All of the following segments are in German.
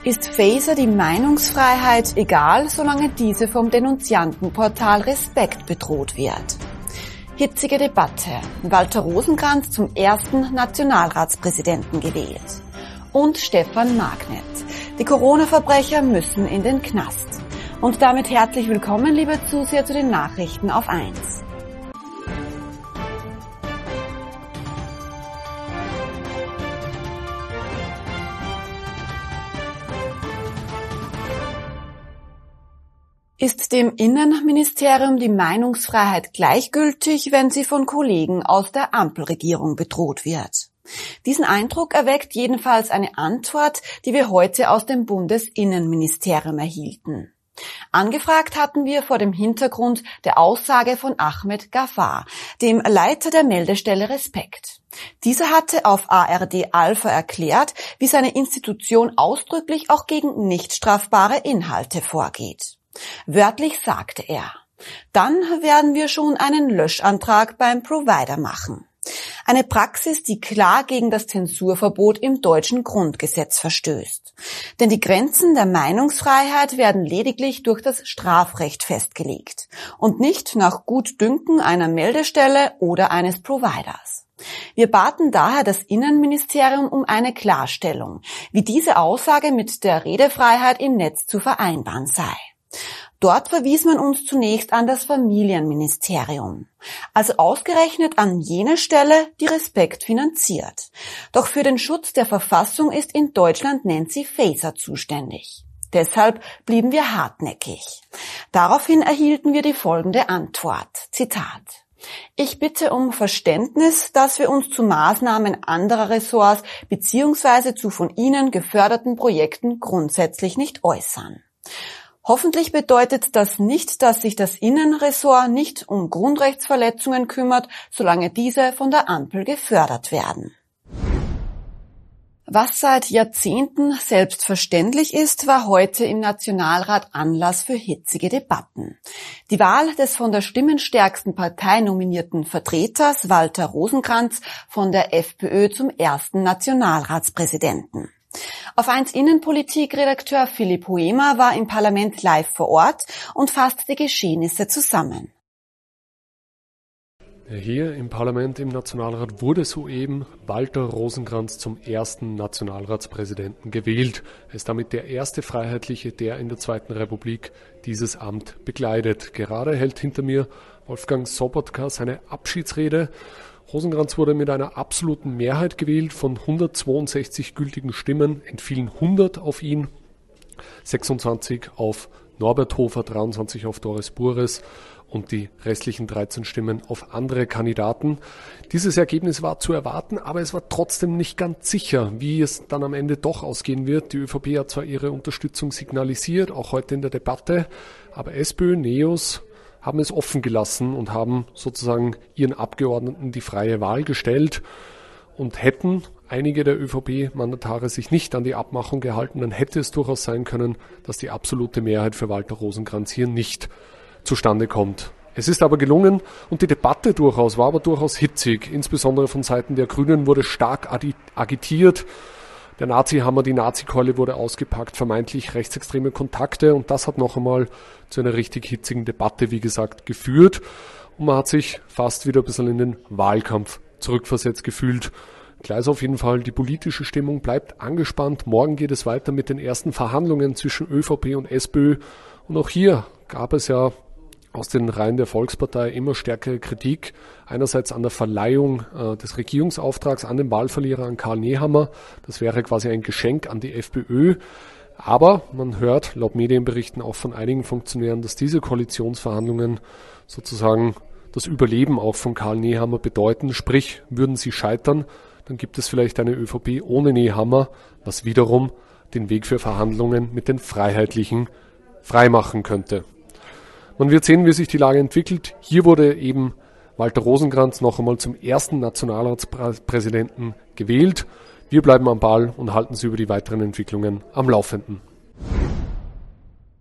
Ist Faeser die Meinungsfreiheit egal, solange diese vom Denunziantenportal Respekt bedroht wird? Hitzige Debatte. Walter Rosenkranz zum ersten Nationalratspräsidenten gewählt. Und Stefan Magnet. Die Corona-Verbrecher müssen in den Knast. Und damit herzlich willkommen, liebe Zuseher, zu den Nachrichten auf 1. Ist dem Innenministerium die Meinungsfreiheit gleichgültig, wenn sie von Kollegen aus der Ampelregierung bedroht wird? Diesen Eindruck erweckt jedenfalls eine Antwort, die wir heute aus dem Bundesinnenministerium erhielten. Angefragt hatten wir vor dem Hintergrund der Aussage von Ahmed Ghaffar, dem Leiter der Meldestelle Respekt. Dieser hatte auf ARD Alpha erklärt, wie seine Institution ausdrücklich auch gegen nicht strafbare Inhalte vorgeht. Wörtlich sagte er: Dann werden wir schon einen Löschantrag beim Provider machen. Eine Praxis, die klar gegen das Zensurverbot im deutschen Grundgesetz verstößt. Denn die Grenzen der Meinungsfreiheit werden lediglich durch das Strafrecht festgelegt und nicht nach Gutdünken einer Meldestelle oder eines Providers. Wir baten daher das Innenministerium um eine Klarstellung, wie diese Aussage mit der Redefreiheit im Netz zu vereinbaren sei. Dort verwies man uns zunächst an das Familienministerium, also ausgerechnet an jene Stelle, die Respekt finanziert. Doch für den Schutz der Verfassung ist in Deutschland Nancy Faeser zuständig. Deshalb blieben wir hartnäckig. Daraufhin erhielten wir die folgende Antwort. Zitat: Ich bitte um Verständnis, dass wir uns zu Maßnahmen anderer Ressorts bzw. zu von Ihnen geförderten Projekten grundsätzlich nicht äußern. Hoffentlich bedeutet das nicht, dass sich das Innenressort nicht um Grundrechtsverletzungen kümmert, solange diese von der Ampel gefördert werden. Was seit Jahrzehnten selbstverständlich ist, war heute im Nationalrat Anlass für hitzige Debatten. Die Wahl des von der stimmenstärksten Partei nominierten Vertreters Walter Rosenkranz von der FPÖ zum ersten Nationalratspräsidenten. Auf 1 Innenpolitik-Redakteur Philipp Hoemer war im Parlament live vor Ort und fasst die Geschehnisse zusammen. Hier im Parlament, im Nationalrat, wurde soeben Walter Rosenkranz zum ersten Nationalratspräsidenten gewählt. Er ist damit der erste Freiheitliche, der in der Zweiten Republik dieses Amt bekleidet. Gerade hält hinter mir Wolfgang Sobotka seine Abschiedsrede. Rosenkranz wurde mit einer absoluten Mehrheit gewählt. Von 162 gültigen Stimmen entfielen 100 auf ihn, 26 auf Norbert Hofer, 23 auf Doris Burres und die restlichen 13 Stimmen auf andere Kandidaten. Dieses Ergebnis war zu erwarten, aber es war trotzdem nicht ganz sicher, wie es dann am Ende doch ausgehen wird. Die ÖVP hat zwar ihre Unterstützung signalisiert, auch heute in der Debatte, aber SPÖ, NEOS haben es offen gelassen und haben sozusagen ihren Abgeordneten die freie Wahl gestellt. Und hätten einige der ÖVP-Mandatare sich nicht an die Abmachung gehalten, dann hätte es durchaus sein können, dass die absolute Mehrheit für Walter Rosenkranz hier nicht zustande kommt. Es ist aber gelungen und die Debatte war aber durchaus hitzig. Insbesondere von Seiten der Grünen wurde stark agitiert. Der Nazi-Hammer, die Nazi-Keule wurde ausgepackt, vermeintlich rechtsextreme Kontakte, und das hat noch einmal zu einer richtig hitzigen Debatte, wie gesagt, geführt. Und man hat sich fast wieder ein bisschen in den Wahlkampf zurückversetzt gefühlt. Klar ist auf jeden Fall, die politische Stimmung bleibt angespannt. Morgen geht es weiter mit den ersten Verhandlungen zwischen ÖVP und SPÖ. Und auch hier gab es ja aus den Reihen der Volkspartei immer stärkere Kritik. Einerseits an der Verleihung des Regierungsauftrags an den Wahlverlierer, an Karl Nehammer. Das wäre quasi ein Geschenk an die FPÖ. Aber man hört laut Medienberichten auch von einigen Funktionären, dass diese Koalitionsverhandlungen sozusagen das Überleben auch von Karl Nehammer bedeuten. Sprich, würden sie scheitern, dann gibt es vielleicht eine ÖVP ohne Nehammer, was wiederum den Weg für Verhandlungen mit den Freiheitlichen freimachen könnte. Man wird sehen, wie sich die Lage entwickelt. Hier wurde eben Walter Rosenkranz noch einmal zum ersten Nationalratspräsidenten gewählt. Wir bleiben am Ball und halten Sie über die weiteren Entwicklungen am Laufenden.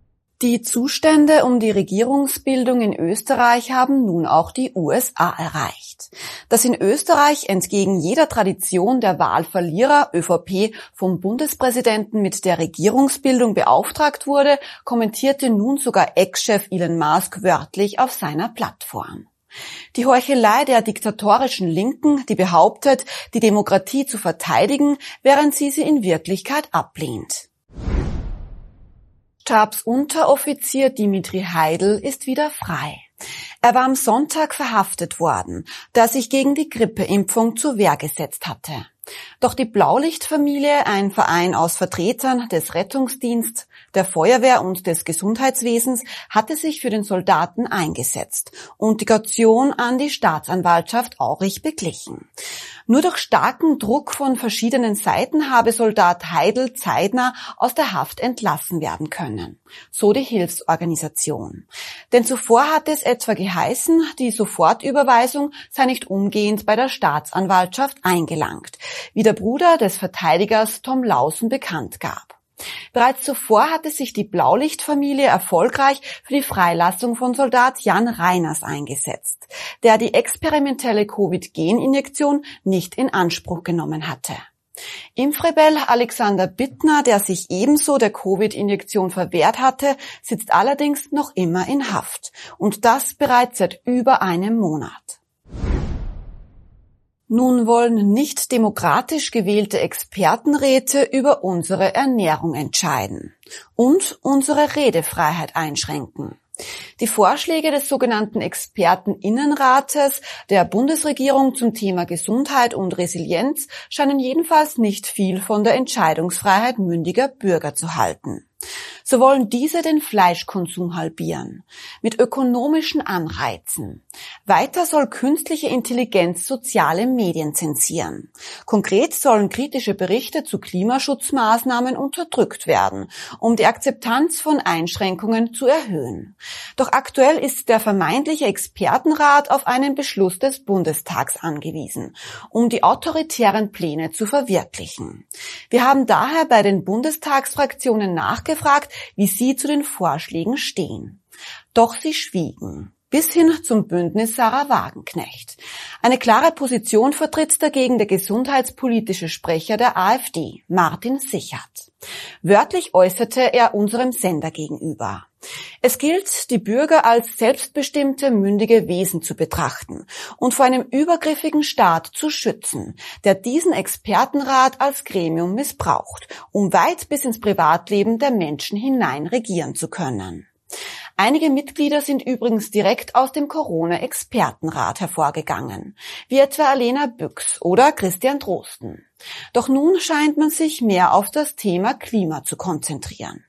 Die Zustände um die Regierungsbildung in Österreich haben nun auch die USA erreicht. Dass in Österreich entgegen jeder Tradition der Wahlverlierer ÖVP vom Bundespräsidenten mit der Regierungsbildung beauftragt wurde, kommentierte nun sogar Ex-Chef Elon Musk wörtlich auf seiner Plattform. Die Heuchelei der diktatorischen Linken, die behauptet, die Demokratie zu verteidigen, während sie in Wirklichkeit ablehnt. Stabsunteroffizier Dimitri Heidel ist wieder frei. Er war am Sonntag verhaftet worden, da er sich gegen die Grippeimpfung zur Wehr gesetzt hatte. Doch die Blaulichtfamilie, ein Verein aus Vertretern des Rettungsdienstes, der Feuerwehr und des Gesundheitswesens, hatte sich für den Soldaten eingesetzt und die Kaution an die Staatsanwaltschaft Aurich beglichen. Nur durch starken Druck von verschiedenen Seiten habe Soldat Heidel zeitnah aus der Haft entlassen werden können, so die Hilfsorganisation. Denn zuvor hatte es etwa geheißen, die Sofortüberweisung sei nicht umgehend bei der Staatsanwaltschaft eingelangt, wie der Bruder des Verteidigers Tom Lausen bekannt gab. Bereits zuvor hatte sich die Blaulichtfamilie erfolgreich für die Freilassung von Soldat Jan Reiners eingesetzt, der die experimentelle Covid-Geninjektion nicht in Anspruch genommen hatte. Impfrebell Alexander Bittner, der sich ebenso der Covid-Injektion verwehrt hatte, sitzt allerdings noch immer in Haft. Und das bereits seit über einem Monat. Nun wollen nicht demokratisch gewählte Expertenräte über unsere Ernährung entscheiden und unsere Redefreiheit einschränken. Die Vorschläge des sogenannten Experteninnenrates der Bundesregierung zum Thema Gesundheit und Resilienz scheinen jedenfalls nicht viel von der Entscheidungsfreiheit mündiger Bürger zu halten. So wollen diese den Fleischkonsum halbieren, mit ökonomischen Anreizen. Weiter soll künstliche Intelligenz soziale Medien zensieren. Konkret sollen kritische Berichte zu Klimaschutzmaßnahmen unterdrückt werden, um die Akzeptanz von Einschränkungen zu erhöhen. Doch aktuell ist der vermeintliche Expertenrat auf einen Beschluss des Bundestags angewiesen, um die autoritären Pläne zu verwirklichen. Wir haben daher bei den Bundestagsfraktionen nachgefragt, wie sie zu den Vorschlägen stehen. Doch sie schwiegen. Bis hin zum Bündnis Sarah Wagenknecht. Eine klare Position vertritt dagegen der gesundheitspolitische Sprecher der AfD, Martin Sichert. Wörtlich äußerte er unserem Sender gegenüber: Es gilt, die Bürger als selbstbestimmte, mündige Wesen zu betrachten und vor einem übergriffigen Staat zu schützen, der diesen Expertenrat als Gremium missbraucht, um weit bis ins Privatleben der Menschen hinein regieren zu können. Einige Mitglieder sind übrigens direkt aus dem Corona-Expertenrat hervorgegangen, wie etwa Alena Büchs oder Christian Drosten. Doch nun scheint man sich mehr auf das Thema Klima zu konzentrieren.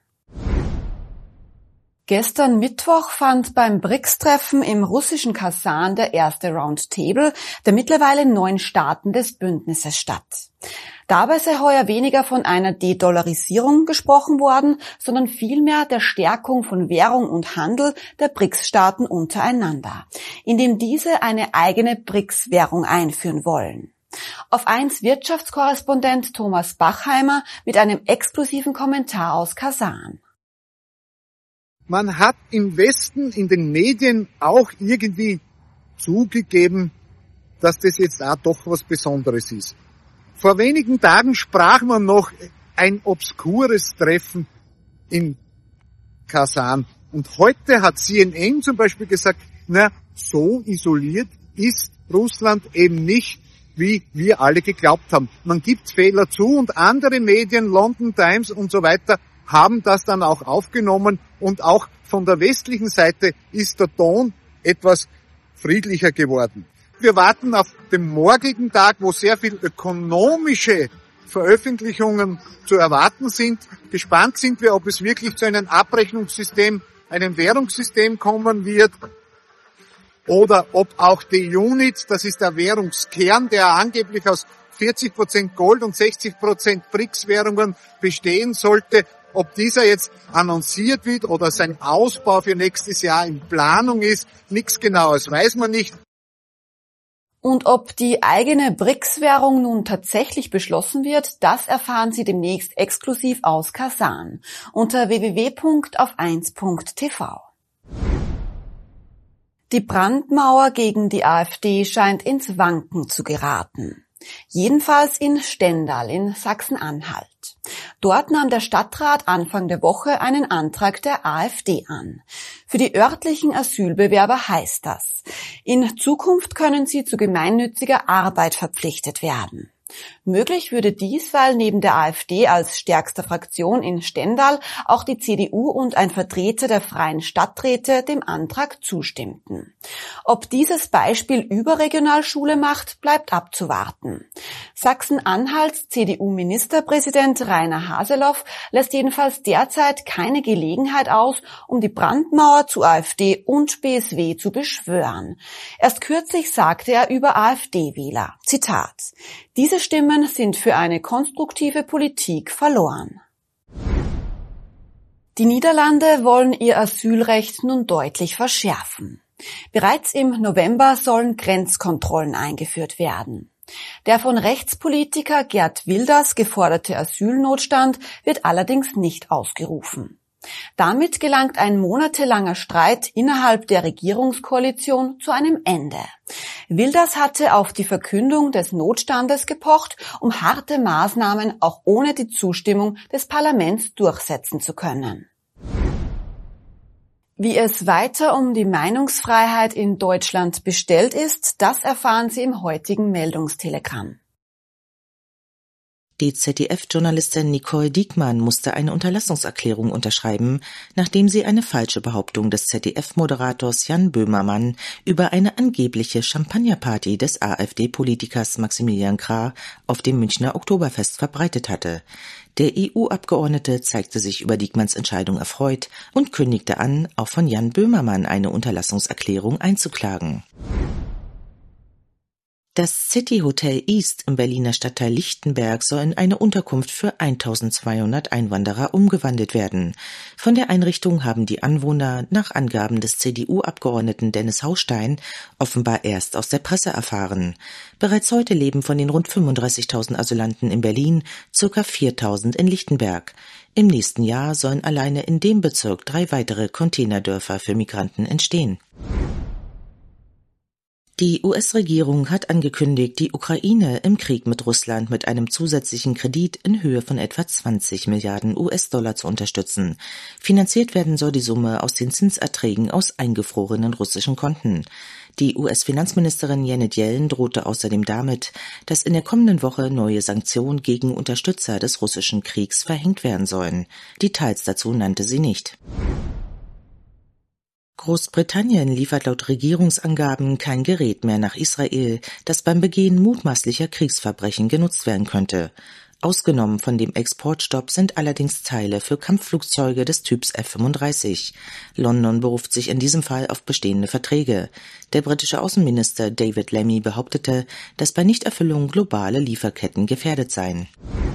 Gestern Mittwoch fand beim BRICS-Treffen im russischen Kasan der erste Roundtable der mittlerweile 9 Staaten des Bündnisses statt. Dabei sei heuer weniger von einer De-Dollarisierung gesprochen worden, sondern vielmehr der Stärkung von Währung und Handel der BRICS-Staaten untereinander, indem diese eine eigene BRICS-Währung einführen wollen. Auf 1 Wirtschaftskorrespondent Thomas Bachheimer mit einem exklusiven Kommentar aus Kasan. Man hat im Westen, in den Medien auch irgendwie zugegeben, dass das jetzt auch doch was Besonderes ist. Vor wenigen Tagen sprach man noch ein obskures Treffen in Kasan. Und heute hat CNN zum Beispiel gesagt, na, so isoliert ist Russland eben nicht, wie wir alle geglaubt haben. Man gibt Fehler zu und andere Medien, London Times und so weiter, haben das dann auch aufgenommen und auch von der westlichen Seite ist der Ton etwas friedlicher geworden. Wir warten auf den morgigen Tag, wo sehr viel ökonomische Veröffentlichungen zu erwarten sind. Gespannt sind wir, ob es wirklich zu einem Abrechnungssystem, einem Währungssystem kommen wird oder ob auch die Unit, das ist der Währungskern, der angeblich aus 40% Gold und 60% BRICS-Währungen bestehen sollte, ob dieser jetzt annonciert wird oder sein Ausbau für nächstes Jahr in Planung ist, nichts Genaues weiß man nicht. Und ob die eigene BRICS-Währung nun tatsächlich beschlossen wird, das erfahren Sie demnächst exklusiv aus Kasan unter www.auf1.tv. Die Brandmauer gegen die AfD scheint ins Wanken zu geraten. Jedenfalls in Stendal in Sachsen-Anhalt. Dort nahm der Stadtrat Anfang der Woche einen Antrag der AfD an. Für die örtlichen Asylbewerber heißt das: In Zukunft können sie zu gemeinnütziger Arbeit verpflichtet werden. Möglich würde dies, weil neben der AfD als stärkster Fraktion in Stendal auch die CDU und ein Vertreter der Freien Stadträte dem Antrag zustimmten. Ob dieses Beispiel überregional Schule macht, bleibt abzuwarten. Sachsen-Anhalts CDU-Ministerpräsident Rainer Haseloff lässt jedenfalls derzeit keine Gelegenheit aus, um die Brandmauer zu AfD und BSW zu beschwören. Erst kürzlich sagte er über AfD-Wähler, Zitat: Diese Stimmen sind für eine konstruktive Politik verloren. Die Niederlande wollen ihr Asylrecht nun deutlich verschärfen. Bereits im November sollen Grenzkontrollen eingeführt werden. Der von Rechtspolitiker Geert Wilders geforderte Asylnotstand wird allerdings nicht ausgerufen. Damit gelangt ein monatelanger Streit innerhalb der Regierungskoalition zu einem Ende. Wilders hatte auf die Verkündung des Notstandes gepocht, um harte Maßnahmen auch ohne die Zustimmung des Parlaments durchsetzen zu können. Wie es weiter um die Meinungsfreiheit in Deutschland bestellt ist, das erfahren Sie im heutigen Meldungstelegramm. Die ZDF-Journalistin Nicole Diekmann musste eine Unterlassungserklärung unterschreiben, nachdem sie eine falsche Behauptung des ZDF-Moderators Jan Böhmermann über eine angebliche Champagnerparty des AfD-Politikers Maximilian Krah auf dem Münchner Oktoberfest verbreitet hatte. Der EU-Abgeordnete zeigte sich über Diekmanns Entscheidung erfreut und kündigte an, auch von Jan Böhmermann eine Unterlassungserklärung einzuklagen. Das City Hotel East im Berliner Stadtteil Lichtenberg soll in eine Unterkunft für 1200 Einwanderer umgewandelt werden. Von der Einrichtung haben die Anwohner nach Angaben des CDU-Abgeordneten Dennis Haustein offenbar erst aus der Presse erfahren. Bereits heute leben von den rund 35.000 Asylanten in Berlin ca. 4.000 in Lichtenberg. Im nächsten Jahr sollen alleine in dem Bezirk 3 weitere Containerdörfer für Migranten entstehen. Die US-Regierung hat angekündigt, die Ukraine im Krieg mit Russland mit einem zusätzlichen Kredit in Höhe von etwa 20 Milliarden US-Dollar zu unterstützen. Finanziert werden soll die Summe aus den Zinserträgen aus eingefrorenen russischen Konten. Die US-Finanzministerin Janet Yellen drohte außerdem damit, dass in der kommenden Woche neue Sanktionen gegen Unterstützer des russischen Kriegs verhängt werden sollen. Details dazu nannte sie nicht. Großbritannien liefert laut Regierungsangaben kein Gerät mehr nach Israel, das beim Begehen mutmaßlicher Kriegsverbrechen genutzt werden könnte. Ausgenommen von dem Exportstopp sind allerdings Teile für Kampfflugzeuge des Typs F-35. London beruft sich in diesem Fall auf bestehende Verträge. Der britische Außenminister David Lammy behauptete, dass bei Nichterfüllung globale Lieferketten gefährdet seien.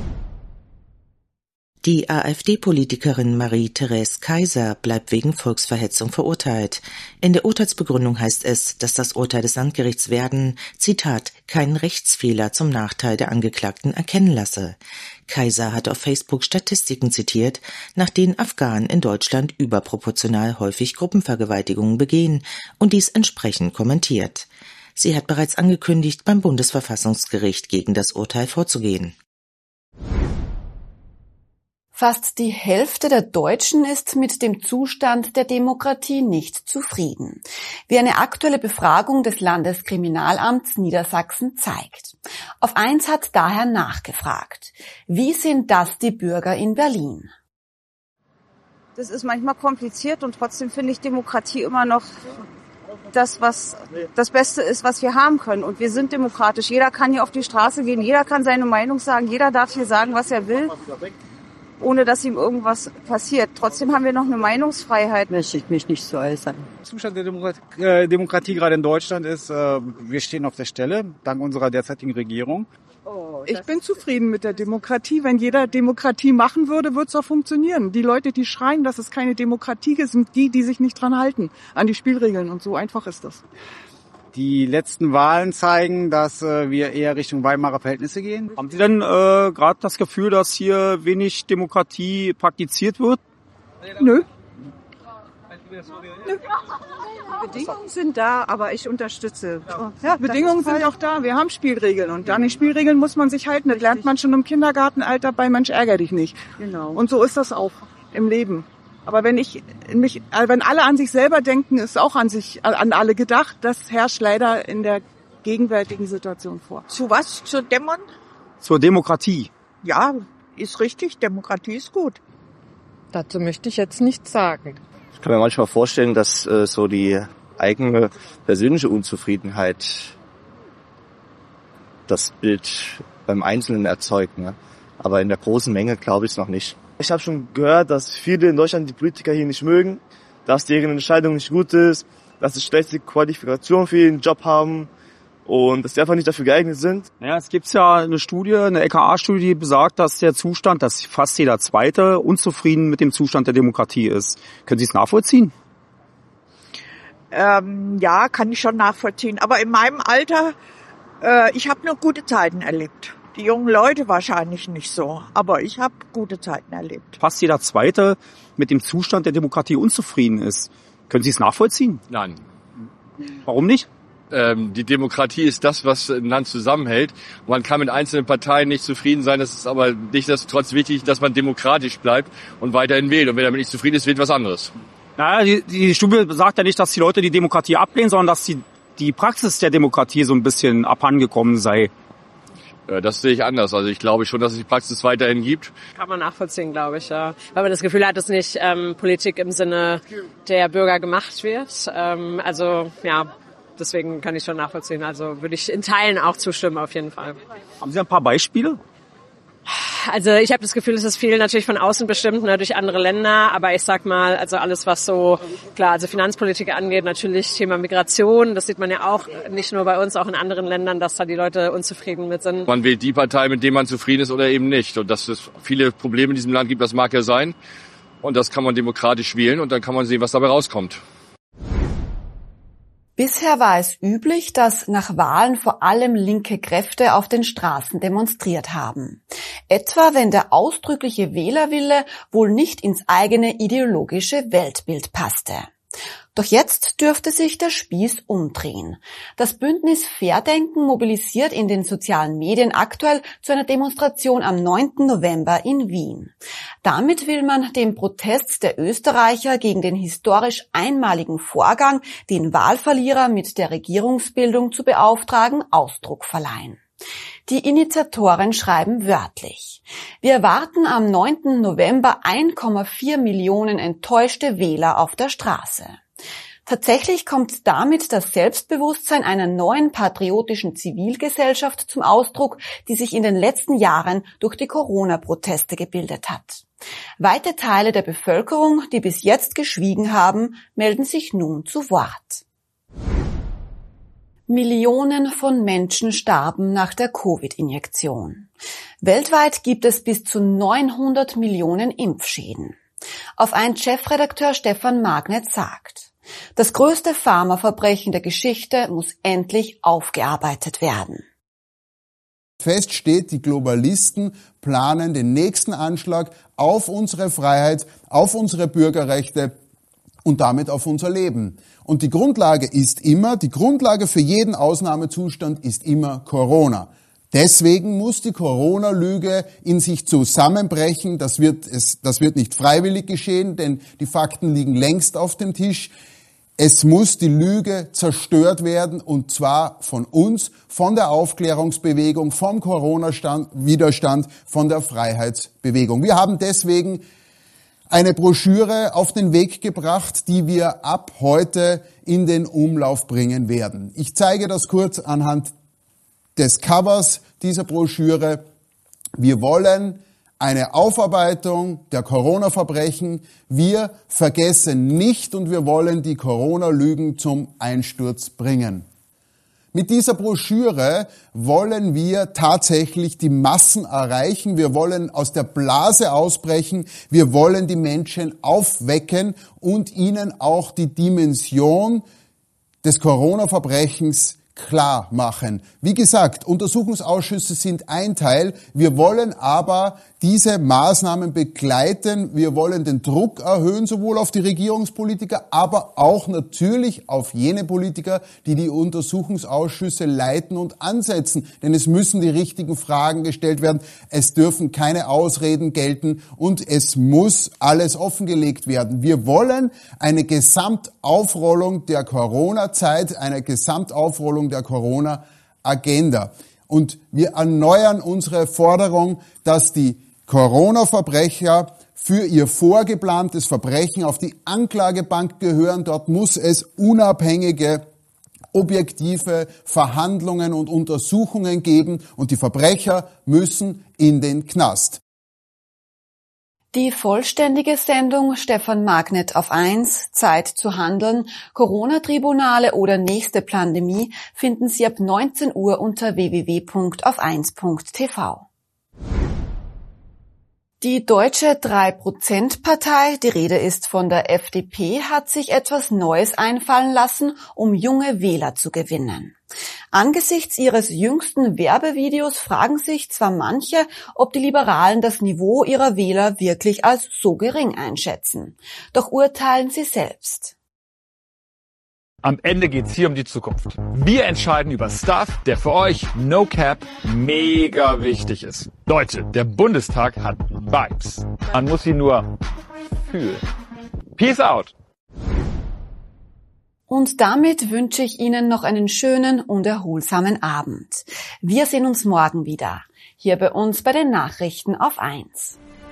Die AfD-Politikerin Marie-Therese Kaiser bleibt wegen Volksverhetzung verurteilt. In der Urteilsbegründung heißt es, dass das Urteil des Landgerichts Werden, Zitat, keinen Rechtsfehler zum Nachteil der Angeklagten erkennen lasse. Kaiser hat auf Facebook Statistiken zitiert, nach denen Afghanen in Deutschland überproportional häufig Gruppenvergewaltigungen begehen und dies entsprechend kommentiert. Sie hat bereits angekündigt, beim Bundesverfassungsgericht gegen das Urteil vorzugehen. Fast die Hälfte der Deutschen ist mit dem Zustand der Demokratie nicht zufrieden, wie eine aktuelle Befragung des Landeskriminalamts Niedersachsen zeigt. Auf 1 hat daher nachgefragt: Wie sind das die Bürger in Berlin? Das ist manchmal kompliziert und trotzdem finde ich Demokratie immer noch das, was das Beste ist, was wir haben können. Und wir sind demokratisch. Jeder kann hier auf die Straße gehen, jeder kann seine Meinung sagen, jeder darf hier sagen, was er will, ohne dass ihm irgendwas passiert. Trotzdem haben wir noch eine Meinungsfreiheit. Möchte ich mich nicht so äußern. Der Zustand der Demokratie gerade in Deutschland ist, wir stehen auf der Stelle, dank unserer derzeitigen Regierung. Ich bin zufrieden mit der Demokratie. Wenn jeder Demokratie machen würde, würde es auch funktionieren. Die Leute, die schreien, dass es keine Demokratie ist, sind die sich nicht dran halten, an die Spielregeln. Und so einfach ist das. Die letzten Wahlen zeigen, dass wir eher Richtung Weimarer Verhältnisse gehen. Haben Sie denn gerade das Gefühl, dass hier wenig Demokratie praktiziert wird? Nö. Die Bedingungen sind da, aber ich unterstütze. Ja, Bedingungen sind auch da. Wir haben Spielregeln und an die Spielregeln muss man sich halten. Das lernt man schon im Kindergartenalter bei Mensch ärger dich nicht. Genau. Und so ist das auch im Leben. Aber wenn alle an sich selber denken, ist auch an alle gedacht. Das herrscht leider in der gegenwärtigen Situation vor. Zu was? Zu Dämmern? Zur Demokratie. Ja, ist richtig. Demokratie ist gut. Dazu möchte ich jetzt nichts sagen. Ich kann mir manchmal vorstellen, dass so die eigene persönliche Unzufriedenheit das Bild beim Einzelnen erzeugt. Ne? Aber in der großen Menge glaube ich es noch nicht. Ich habe schon gehört, dass viele in Deutschland die Politiker hier nicht mögen, dass deren Entscheidung nicht gut ist, dass sie schlechte Qualifikation für ihren Job haben und dass sie einfach nicht dafür geeignet sind. Naja, es gibt ja eine Studie, eine LKA-Studie, die besagt, dass fast jeder Zweite unzufrieden mit dem Zustand der Demokratie ist. Können Sie es nachvollziehen? Ja, kann ich schon nachvollziehen. Aber in meinem Alter, ich habe nur gute Zeiten erlebt. Die jungen Leute wahrscheinlich nicht so, aber ich habe gute Zeiten erlebt. Fast jeder Zweite mit dem Zustand der Demokratie unzufrieden ist. Können Sie es nachvollziehen? Nein. Warum nicht? Die Demokratie ist das, was ein Land zusammenhält. Man kann mit einzelnen Parteien nicht zufrieden sein. Das ist aber nichtsdestotrotz wichtig, dass man demokratisch bleibt und weiterhin wählt. Und wer damit nicht zufrieden ist, wählt was anderes. Naja, die Studie sagt ja nicht, dass die Leute die Demokratie ablehnen, sondern dass die Praxis der Demokratie so ein bisschen abhandengekommen sei. Das sehe ich anders. Also ich glaube schon, dass es die Praxis weiterhin gibt. Kann man nachvollziehen, glaube ich, ja. Weil man das Gefühl hat, dass nicht Politik im Sinne der Bürger gemacht wird. Deswegen kann ich schon nachvollziehen. Also würde ich in Teilen auch zustimmen, auf jeden Fall. Haben Sie ein paar Beispiele? Also ich habe das Gefühl, es ist viel natürlich von außen bestimmt, durch andere Länder. Aber ich sag mal, also alles, was so, klar, also Finanzpolitik angeht, natürlich Thema Migration. Das sieht man ja auch nicht nur bei uns, auch in anderen Ländern, dass da die Leute unzufrieden mit sind. Man wählt die Partei, mit der man zufrieden ist oder eben nicht. Und dass es viele Probleme in diesem Land gibt, das mag ja sein. Und das kann man demokratisch wählen und dann kann man sehen, was dabei rauskommt. Bisher war es üblich, dass nach Wahlen vor allem linke Kräfte auf den Straßen demonstriert haben. Etwa wenn der ausdrückliche Wählerwille wohl nicht ins eigene ideologische Weltbild passte. Doch jetzt dürfte sich der Spieß umdrehen. Das Bündnis Fairdenken mobilisiert in den sozialen Medien aktuell zu einer Demonstration am 9. November in Wien. Damit will man dem Protest der Österreicher gegen den historisch einmaligen Vorgang, den Wahlverlierer mit der Regierungsbildung zu beauftragen, Ausdruck verleihen. Die Initiatoren schreiben wörtlich: Wir erwarten am 9. November 1,4 Millionen enttäuschte Wähler auf der Straße. Tatsächlich kommt damit das Selbstbewusstsein einer neuen patriotischen Zivilgesellschaft zum Ausdruck, die sich in den letzten Jahren durch die Corona-Proteste gebildet hat. Weite Teile der Bevölkerung, die bis jetzt geschwiegen haben, melden sich nun zu Wort. Millionen von Menschen starben nach der Covid-Injektion. Weltweit gibt es bis zu 900 Millionen Impfschäden. Auf ein Chefredakteur Stefan Magnet sagt: Das größte Pharmaverbrechen der Geschichte muss endlich aufgearbeitet werden. Fest steht, die Globalisten planen den nächsten Anschlag auf unsere Freiheit, auf unsere Bürgerrechte und damit auf unser Leben. Und die Grundlage für jeden Ausnahmezustand ist immer Corona. Deswegen muss die Corona-Lüge in sich zusammenbrechen. Das wird nicht freiwillig geschehen, denn die Fakten liegen längst auf dem Tisch. Es muss die Lüge zerstört werden, und zwar von uns, von der Aufklärungsbewegung, vom Corona-Widerstand, von der Freiheitsbewegung. Wir haben deswegen eine Broschüre auf den Weg gebracht, die wir ab heute in den Umlauf bringen werden. Ich zeige das kurz anhand des Covers dieser Broschüre. Wir wollen eine Aufarbeitung der Corona-Verbrechen. Wir vergessen nicht und wir wollen die Corona-Lügen zum Einsturz bringen. Mit dieser Broschüre wollen wir tatsächlich die Massen erreichen. Wir wollen aus der Blase ausbrechen. Wir wollen die Menschen aufwecken und ihnen auch die Dimension des Corona-Verbrechens klar machen. Wie gesagt, Untersuchungsausschüsse sind ein Teil. Wir wollen aber diese Maßnahmen begleiten. Wir wollen den Druck erhöhen, sowohl auf die Regierungspolitiker, aber auch natürlich auf jene Politiker, die die Untersuchungsausschüsse leiten und ansetzen. Denn es müssen die richtigen Fragen gestellt werden. Es dürfen keine Ausreden gelten und es muss alles offengelegt werden. Wir wollen eine Gesamtaufrollung der Corona-Zeit, eine Gesamtaufrollung der Corona-Agenda. Und wir erneuern unsere Forderung, dass die Corona-Verbrecher für ihr vorgeplantes Verbrechen auf die Anklagebank gehören. Dort muss es unabhängige, objektive Verhandlungen und Untersuchungen geben und die Verbrecher müssen in den Knast. Die vollständige Sendung Stefan Magnet auf 1, Zeit zu handeln, Corona-Tribunale oder nächste Pandemie finden Sie ab 19 Uhr unter www.auf1.tv. Die Deutsche 3%-Partei, die Rede ist von der FDP, hat sich etwas Neues einfallen lassen, um junge Wähler zu gewinnen. Angesichts ihres jüngsten Werbevideos fragen sich zwar manche, ob die Liberalen das Niveau ihrer Wähler wirklich als so gering einschätzen. Doch urteilen sie selbst. Am Ende geht's hier um die Zukunft. Wir entscheiden über Stuff, der für euch, no cap, mega wichtig ist. Leute, der Bundestag hat Vibes. Man muss sie nur fühlen. Peace out. Und damit wünsche ich Ihnen noch einen schönen und erholsamen Abend. Wir sehen uns morgen wieder, hier bei uns bei den Nachrichten auf 1.